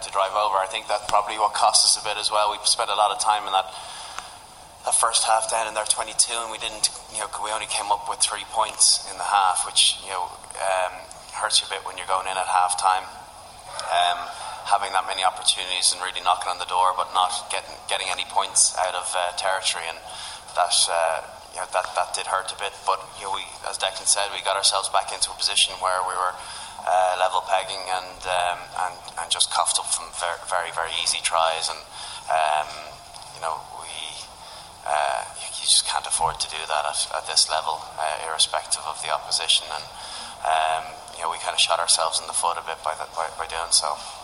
to drive over. I think that's probably what cost us a bit as well. We spent a lot of time in that first half down in their 22, and we only came up with 3 points in the half, which hurts you a bit when you're going in at half time. Having that many opportunities and really knocking on the door, but not getting any points out of territory, and that did hurt a bit. But we, as Declan said, we got ourselves back into a position where we were level pegging and just coughed up from very, very easy tries, and you just can't afford to do that at this level, irrespective of the opposition, and we kind of shot ourselves in the foot a bit by doing so.